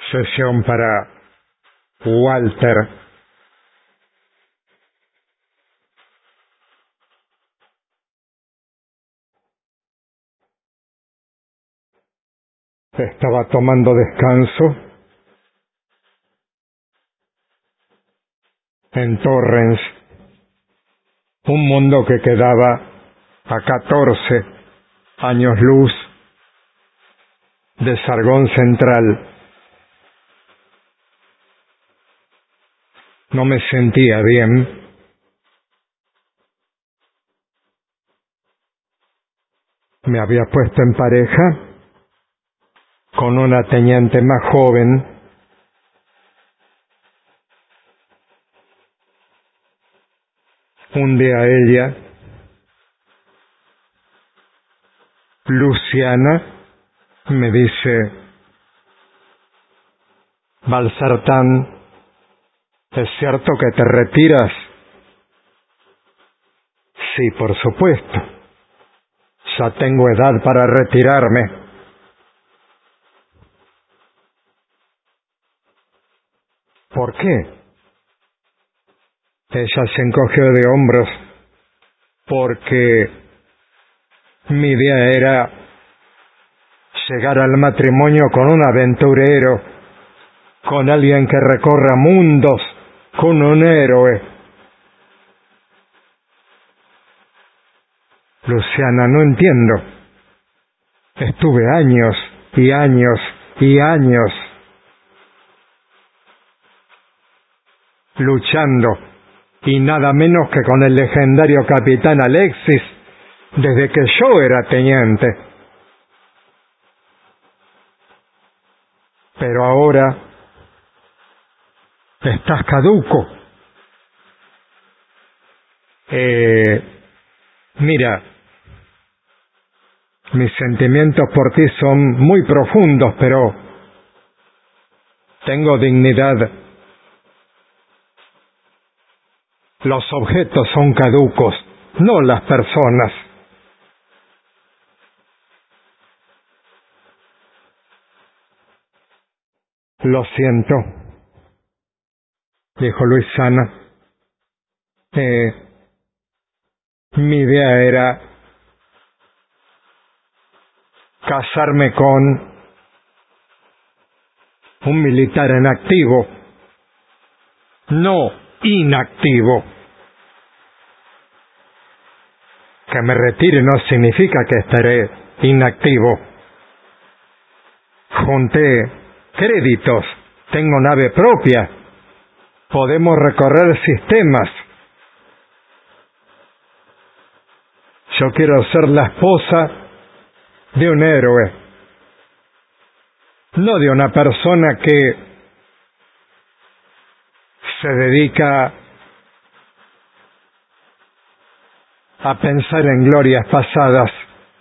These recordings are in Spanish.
Sesión para Walter. Estaba tomando descanso en Torrens, un mundo que quedaba a 14 años luz de Sargón Central. No me sentía bien. Me había puesto en pareja con una teniente más joven. Un día ella, Luciana, me dice: Valsartán, ¿es cierto que te retiras? Sí, por supuesto. Ya tengo edad para retirarme. ¿Por qué? Ella se encogió de hombros. Porque mi idea era llegar al matrimonio con un aventurero, con alguien que recorra mundos, con un héroe. Luciana, no entiendo. Estuve años y años y años luchando, y nada menos que con el legendario capitán Alexis, desde que yo era teniente. Pero ahora estás caduco. Mira, mis sentimientos por ti son muy profundos, pero tengo dignidad. Los objetos son caducos, no las personas. Lo siento, dijo Luisana. Mi idea era casarme con un militar en activo, no inactivo. Que me retire no significa que estaré inactivo. Junté créditos, tengo nave propia, podemos recorrer sistemas. Yo quiero ser la esposa de un héroe, no de una persona que se dedica a pensar en glorias pasadas.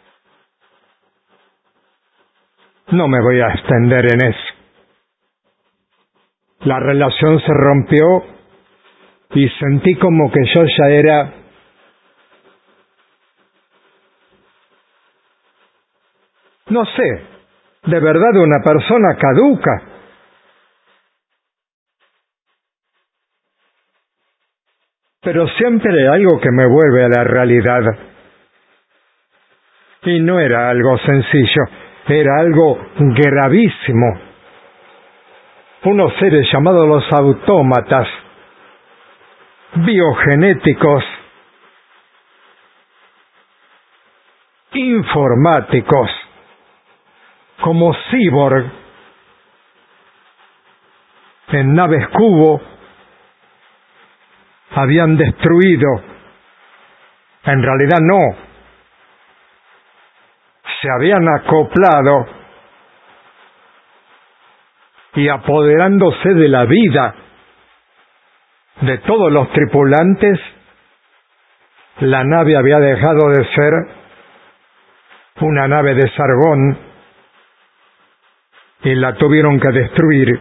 No me voy a extender en eso. La relación se rompió y sentí como que yo ya era no sé, de verdad una persona caduca. Pero siempre hay algo que me vuelve a la realidad. Y no era algo sencillo, era algo gravísimo. Unos seres llamados los autómatas, biogenéticos, informáticos, como cyborg, en naves cubo, habían destruido. En realidad no. Se habían acoplado y apoderándose de la vida de todos los tripulantes, la nave había dejado de ser una nave de Sargón y la tuvieron que destruir.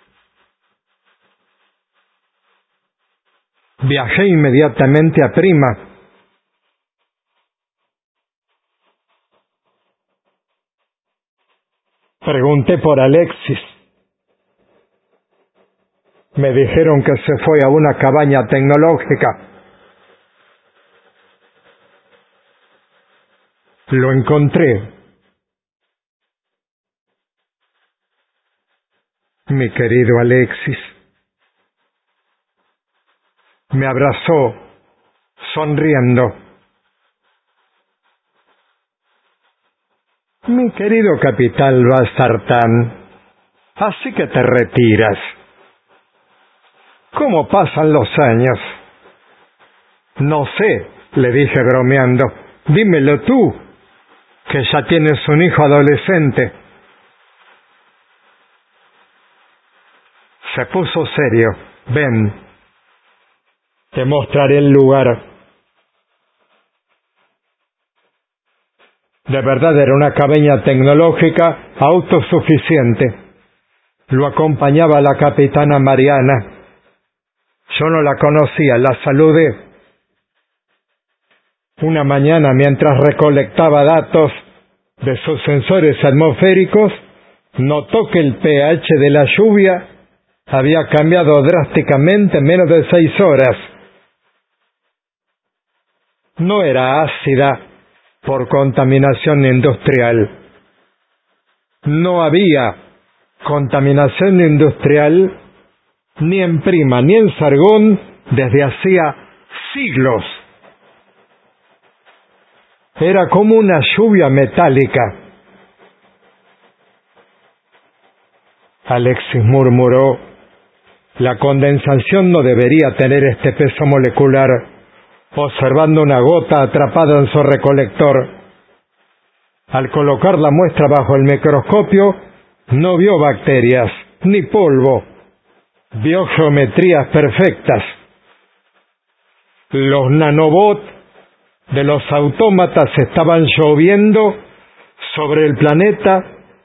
Viajé inmediatamente a Prima. Pregunté por Alexis. Me dijeron que se fue a una cabaña tecnológica. Lo encontré. Mi querido Alexis me abrazó, sonriendo. Mi querido capitán Baztartán, así que te retiras. ¿Cómo pasan los años? No sé, le dije bromeando. Dímelo tú, que ya tienes un hijo adolescente. Se puso serio. Ven, te mostraré el lugar. De verdad era una cabaña tecnológica autosuficiente. Lo acompañaba la capitana Mariana. Yo no la conocía, la saludé. Una mañana, mientras recolectaba datos de sus sensores atmosféricos, notó que el pH de la lluvia había cambiado drásticamente en menos de 6 horas. No era ácida por contaminación industrial. No había contaminación industrial ni en Prima ni en Sargón desde hacía siglos. Era como una lluvia metálica. Alexis murmuró: la condensación no debería tener este peso molecular, observando una gota atrapada en su recolector. Al colocar la muestra bajo el microscopio, no vio bacterias, ni polvo. Vio geometrías perfectas. Los nanobots de los autómatas estaban lloviendo sobre el planeta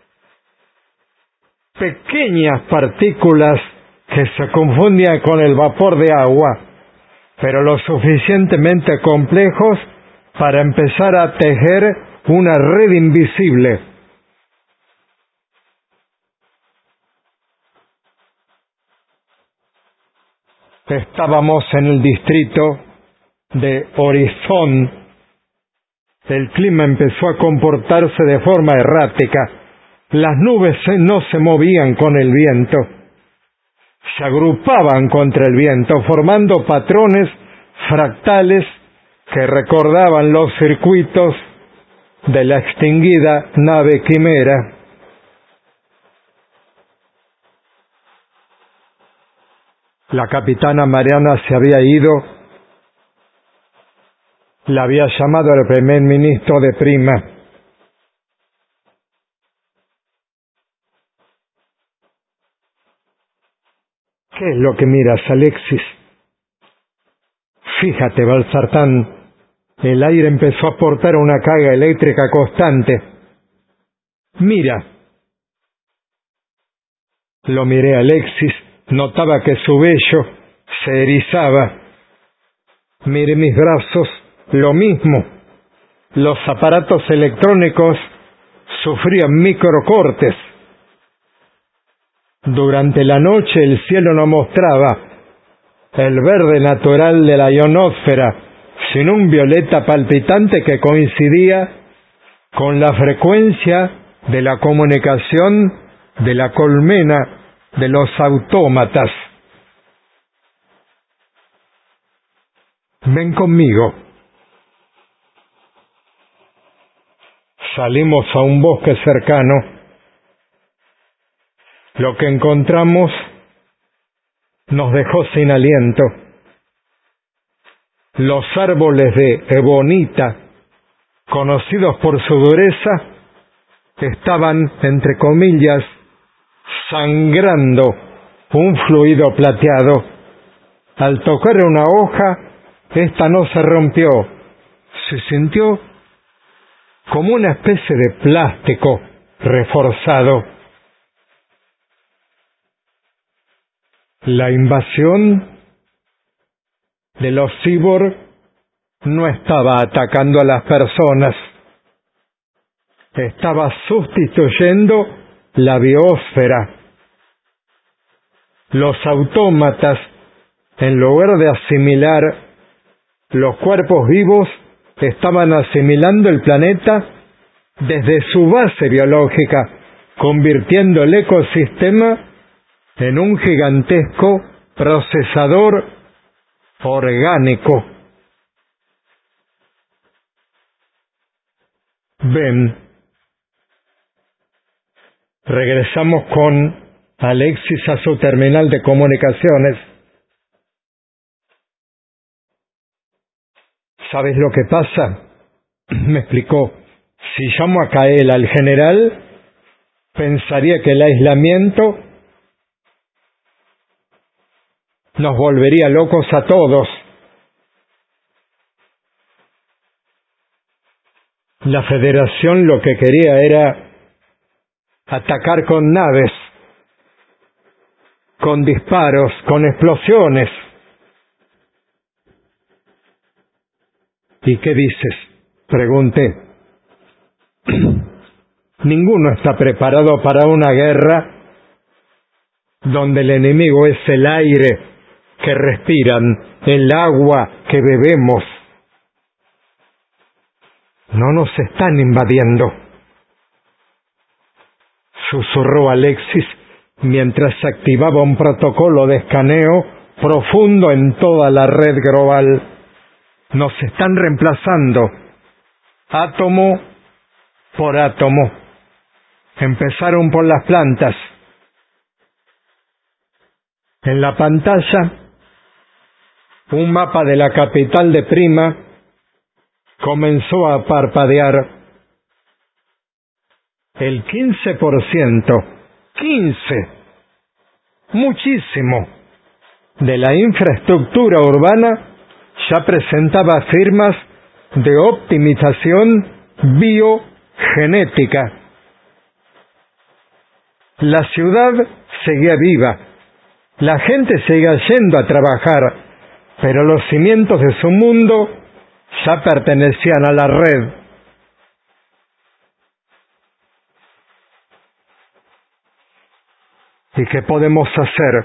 pequeñas partículas que se confundían con el vapor de agua, pero lo suficientemente complejos para empezar a tejer una red invisible. Estábamos en el distrito de Horizon. El clima empezó a comportarse de forma errática. Las nubes no se movían con el viento. Se agrupaban contra el viento, formando patrones fractales que recordaban los circuitos de la extinguida nave Quimera. La capitana Mariana se había ido. La había llamado el primer ministro de Prima. ¿Qué es lo que miras, Alexis? Fíjate, Baztartán, el aire empezó a aportar una carga eléctrica constante. Mira. Lo miré a Alexis, notaba que su vello se erizaba. Miré mis brazos, lo mismo. Los aparatos electrónicos sufrían microcortes. Durante la noche el cielo no mostraba el verde natural de la ionosfera, sino un violeta palpitante que coincidía con la frecuencia de la comunicación de la colmena de los autómatas. Ven conmigo. Salimos a un bosque cercano. Lo que encontramos nos dejó sin aliento. Los árboles de ebonita, conocidos por su dureza, estaban, entre comillas, sangrando un fluido plateado. Al tocar una hoja, esta no se rompió. Se sintió como una especie de plástico reforzado. La invasión de los cyborg no estaba atacando a las personas. Estaba sustituyendo la biosfera. Los autómatas, en lugar de asimilar los cuerpos vivos, estaban asimilando el planeta desde su base biológica, convirtiendo el ecosistema en un gigantesco procesador orgánico. Ven, regresamos con Alexis a su terminal de comunicaciones. ¿Sabes lo que pasa? Me explicó. Si llamo a Kael, al general, pensaría que el aislamiento nos volvería locos a todos. La Federación lo que quería era atacar con naves, con disparos, con explosiones. ¿Y qué dices? Pregunté. Ninguno está preparado para una guerra donde el enemigo es el aire que respiran, el agua que bebemos. No nos están invadiendo, susurró Alexis mientras se activaba un protocolo de escaneo profundo en toda la red global. Nos están reemplazando, átomo por átomo. Empezaron por las plantas. En la pantalla, un mapa de la capital de Prima comenzó a parpadear. El 15%, 15, muchísimo, de la infraestructura urbana ya presentaba firmas de optimización biogenética. La ciudad seguía viva, la gente seguía yendo a trabajar, pero los cimientos de su mundo ya pertenecían a la red. ¿Y qué podemos hacer?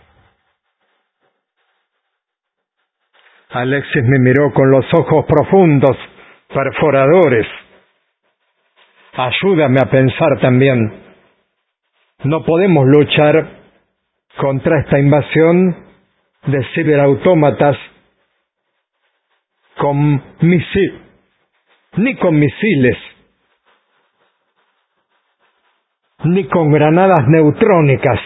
Alexis me miró con los ojos profundos, perforadores. Ayúdame a pensar también. No podemos luchar contra esta invasión de ciberautómatas ni con misiles, ni con granadas neutrónicas.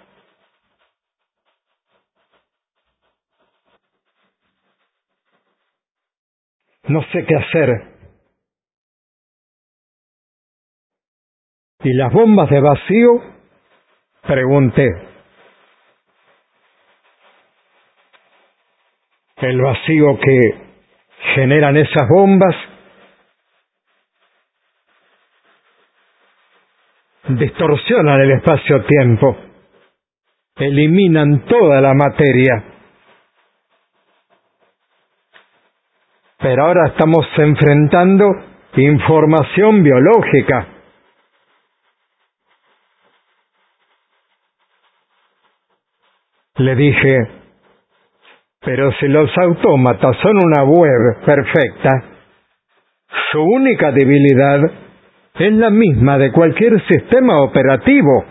No sé qué hacer. ¿Y las bombas de vacío? Pregunté. El vacío que generan esas bombas distorsionan el espacio-tiempo, eliminan toda la materia. Pero ahora estamos enfrentando información biológica. Le dije, pero si los autómatas son una web perfecta, su única debilidad es la misma de cualquier sistema operativo.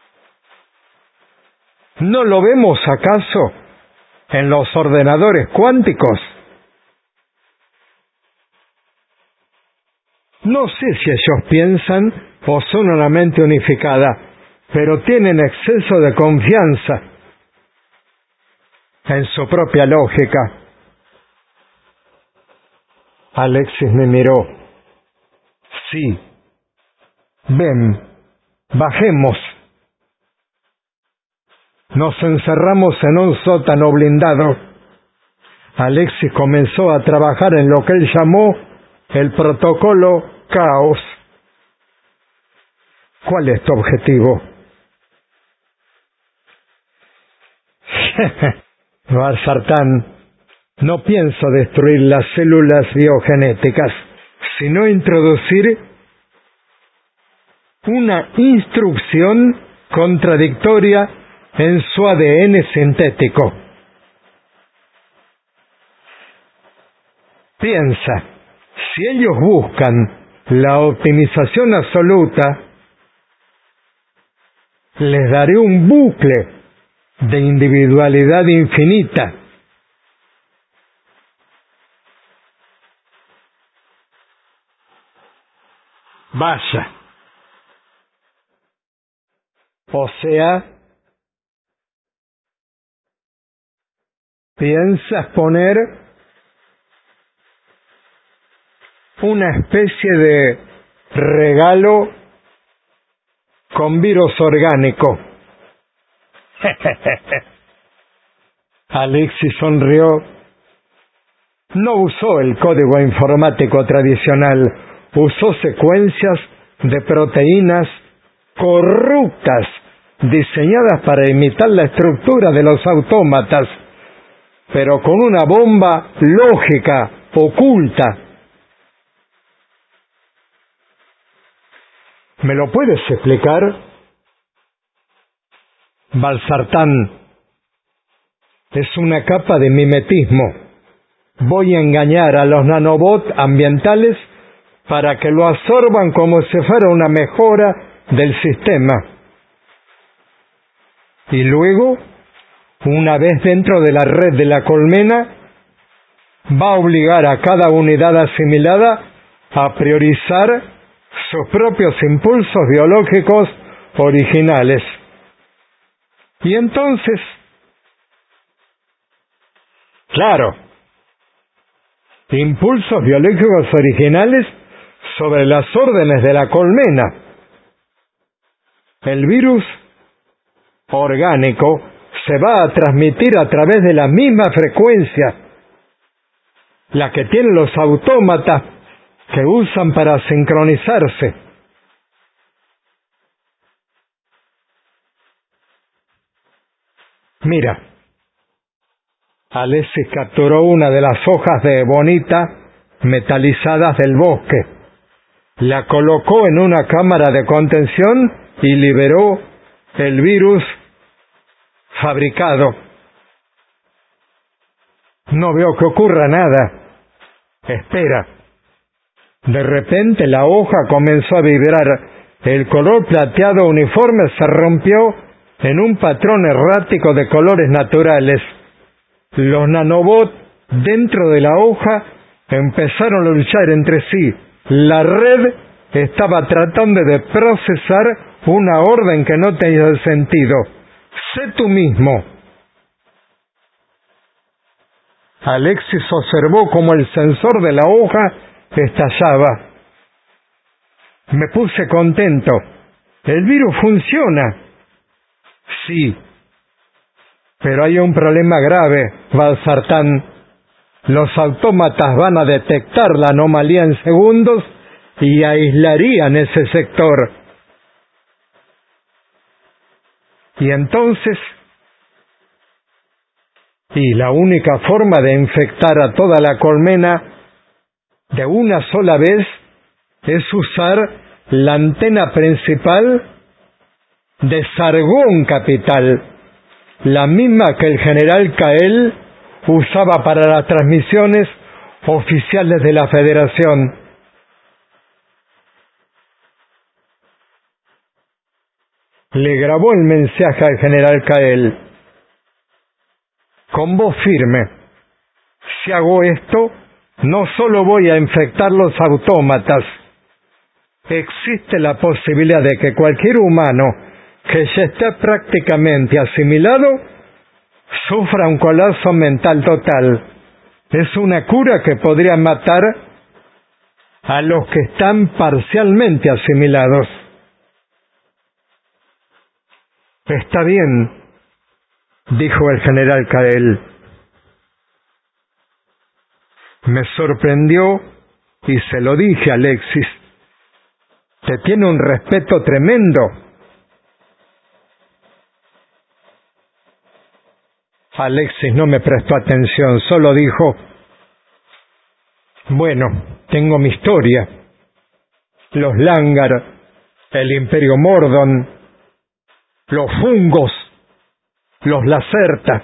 ¿No lo vemos acaso en los ordenadores cuánticos? No sé si ellos piensan o son una mente unificada, pero tienen exceso de confianza en su propia lógica. Alexis me miró. Sí. Ven, bajemos. Nos encerramos en un sótano blindado. Alexis comenzó a trabajar en lo que él llamó el protocolo Caos. ¿Cuál es tu objetivo? Varsartán, no pienso destruir las células biogenéticas, sino introducir una instrucción contradictoria en su ADN sintético. Piensa, si ellos buscan la optimización absoluta, les daré un bucle de individualidad infinita. Vaya. O sea, piensas poner una especie de regalo con virus orgánico. Alexis sonrió. No usó el código informático tradicional, usó secuencias de proteínas corruptas diseñadas para imitar la estructura de los autómatas, pero con una bomba lógica oculta. ¿Me lo puedes explicar? Valsartán, es una capa de mimetismo. Voy a engañar a los nanobots ambientales para que lo absorban como si fuera una mejora del sistema. Y luego, una vez dentro de la red de la colmena, va a obligar a cada unidad asimilada a priorizar sus propios impulsos biológicos originales. Y entonces, claro, impulsos biológicos originales sobre las órdenes de la colmena. El virus orgánico se va a transmitir a través de la misma frecuencia, la que tienen los autómatas que usan para sincronizarse. Mira, Alexis capturó una de las hojas de ebonita metalizadas del bosque, la colocó en una cámara de contención y liberó el virus fabricado. No veo que ocurra nada. Espera. De repente la hoja comenzó a vibrar. El color plateado uniforme se rompió en un patrón errático de colores naturales. Los nanobots dentro de la hoja empezaron a luchar entre sí. La red estaba tratando de procesar una orden que no tenía sentido. Sé tú mismo. Alexis observó cómo el sensor de la hoja estallaba. Me puse contento. El virus funciona. Sí. Pero hay un problema grave, Valsartán. Los autómatas van a detectar la anomalía en segundos y aislarían ese sector. Y entonces, la única forma de infectar a toda la colmena de una sola vez es usar la antena principal de Sargón Capital, la misma que el general Kael usaba para las transmisiones oficiales de la Federación. Le grabó el mensaje al general Kael. Con voz firme. Si hago esto, no solo voy a infectar los autómatas. Existe la posibilidad de que cualquier humano que ya esté prácticamente asimilado sufra un colapso mental total. Es una cura que podría matar a los que están parcialmente asimilados. Está bien, dijo el general Kael. Me sorprendió y se lo dije a Alexis. Te tiene un respeto tremendo. Alexis no me prestó atención, solo dijo, bueno, tengo mi historia. Los Langar, el Imperio Mordon, los fungos, los Lacerta.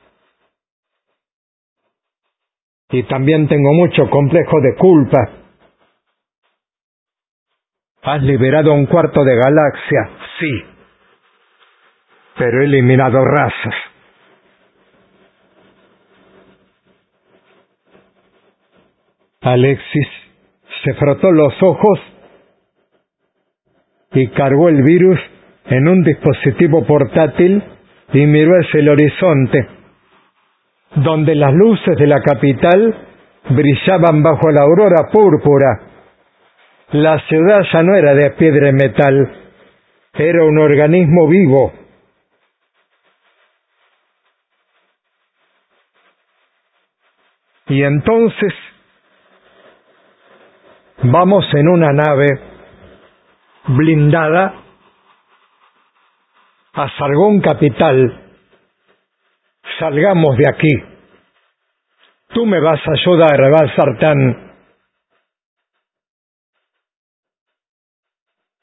Y también tengo mucho complejo de culpa. Has liberado un cuarto de galaxia, sí, pero he eliminado razas. Alexis se frotó los ojos y cargó el virus en un dispositivo portátil y miró hacia el horizonte, donde las luces de la capital brillaban bajo la aurora púrpura. La ciudad ya no era de piedra y metal, era un organismo vivo. Y entonces vamos en una nave blindada a Sargón Capital. Salgamos de aquí. Tú me vas a ayudar, Bazartán.